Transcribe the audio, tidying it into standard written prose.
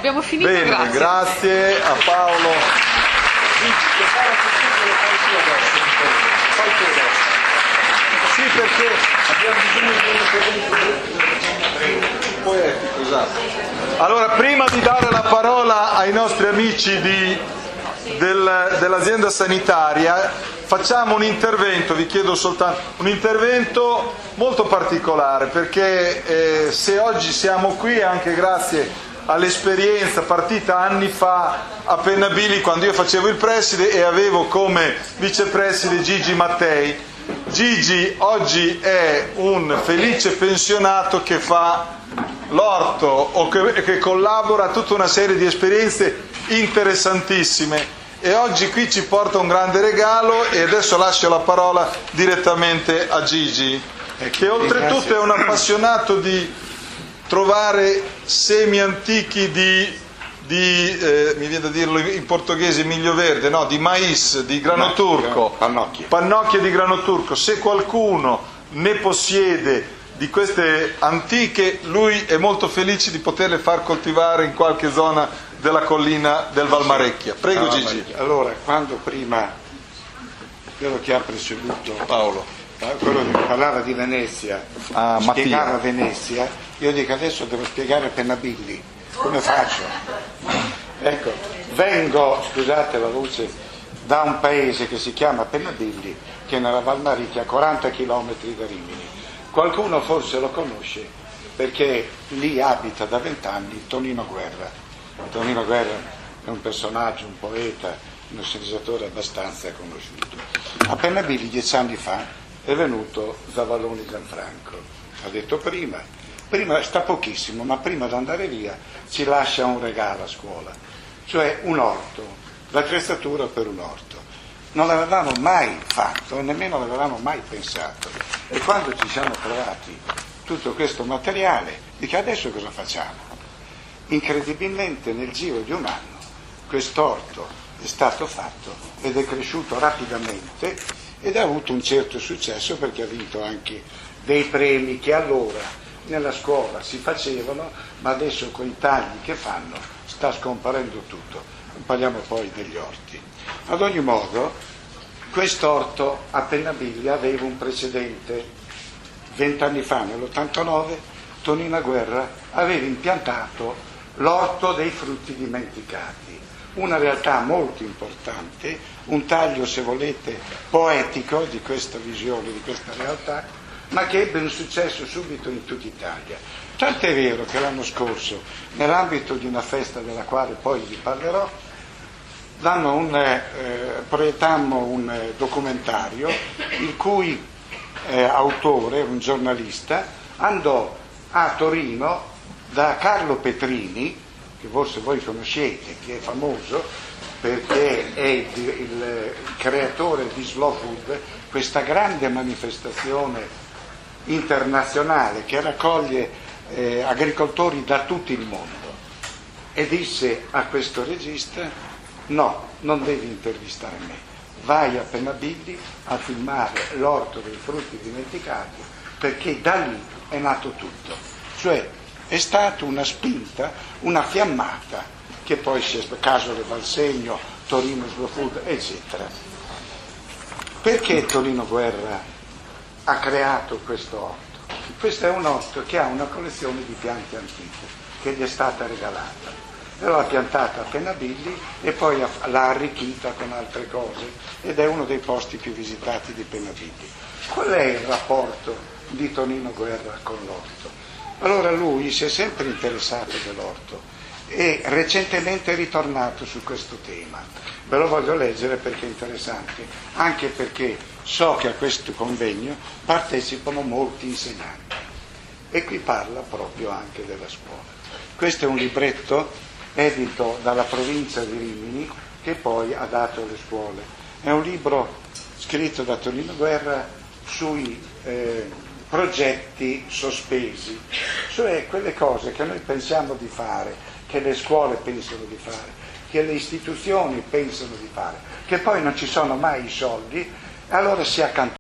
abbiamo finito. Bene, grazie a Paolo. Sì, perché abbiamo bisogno di un intervento poetico, esatto. Allora, prima di dare la parola ai nostri amici dell'azienda sanitaria, facciamo un intervento, vi chiedo soltanto un intervento molto particolare, perché se oggi siamo qui è anche grazie all'esperienza partita anni fa a Pennabili, quando io facevo il preside e avevo come vicepreside Gigi Mattei. Gigi oggi è un felice pensionato che fa l'orto o che collabora a tutta una serie di esperienze interessantissime, e oggi qui ci porta un grande regalo, e adesso lascio la parola direttamente a Gigi, che oltretutto è un appassionato di trovare semi antichi mi viene da dirlo in portoghese, miglio verde, no, di mais, di grano turco, pannocchie di grano turco. Se qualcuno ne possiede di queste antiche, lui è molto felice di poterle far coltivare in qualche zona della collina del Valmarecchia. Prego Gigi. Allora, quando prima quello che ha preceduto Paolo, quello che parlava di Venezia, spiegava Venezia, io dico adesso devo spiegare Pennabilli. Come faccio? Ecco, vengo, scusate la voce, da un paese che si chiama Pennabilli, che è nella Valmarecchia, a 40 km da Rimini. Qualcuno forse lo conosce perché lì abita da 20 anni Tonino Guerra. Tonino Guerra è un personaggio, un poeta, uno sceneggiatore abbastanza conosciuto. A Pennabilli 10 anni fa è venuto Zavalloni Gianfranco. Ha detto prima sta pochissimo, ma prima di andare via ci lascia un regalo a scuola, cioè un orto, l'attrezzatura per un orto. Non l'avevamo mai fatto e nemmeno l'avevamo mai pensato. E quando ci siamo trovati tutto questo materiale, dico adesso cosa facciamo? Incredibilmente nel giro di un anno quest'orto è stato fatto ed è cresciuto rapidamente ed ha avuto un certo successo, perché ha vinto anche dei premi che allora nella scuola si facevano, ma adesso con i tagli che fanno sta scomparendo tutto. Non parliamo poi degli orti. Ad ogni modo, quest'orto a Pennabilli aveva un precedente. 20 anni fa, nell'89, Tonino Guerra aveva impiantato l'orto dei frutti dimenticati, una realtà molto importante, un taglio, se volete, poetico di questa visione, di questa realtà, ma che ebbe un successo subito in tutta Italia. Tant'è vero che l'anno scorso, nell'ambito di una festa della quale poi vi parlerò, proiettammo un documentario il cui autore, un giornalista, andò a Torino da Carlo Petrini, che forse voi conoscete, che è famoso perché è il creatore di Slow Food, questa grande manifestazione internazionale che raccoglie agricoltori da tutto il mondo, e disse a questo regista: no, non devi intervistare me, vai a Pennabilli a filmare l'orto dei frutti dimenticati, perché da lì è nato tutto. Cioè è stata una spinta, una fiammata, che poi si è Casole Valsegno, Torino Slow Food, eccetera. Perché Tonino Guerra ha creato questo orto? Questo è un orto che ha una collezione di piante antiche che gli è stata regalata. L'ha piantata a Pennabilli e poi l'ha arricchita con altre cose, ed è uno dei posti più visitati di Pennabilli. Qual è il rapporto di Tonino Guerra con l'orto? Allora lui si è sempre interessato dell'orto e recentemente è ritornato su questo tema. Ve lo voglio leggere perché è interessante, anche perché so che a questo convegno partecipano molti insegnanti, e qui parla proprio anche della scuola. Questo è un libretto edito dalla provincia di Rimini, che poi ha dato alle scuole. È un libro scritto da Tonino Guerra sui progetti sospesi, cioè quelle cose che noi pensiamo di fare, che le scuole pensano di fare, che le istituzioni pensano di fare, che poi non ci sono mai i soldi, allora si accantonano.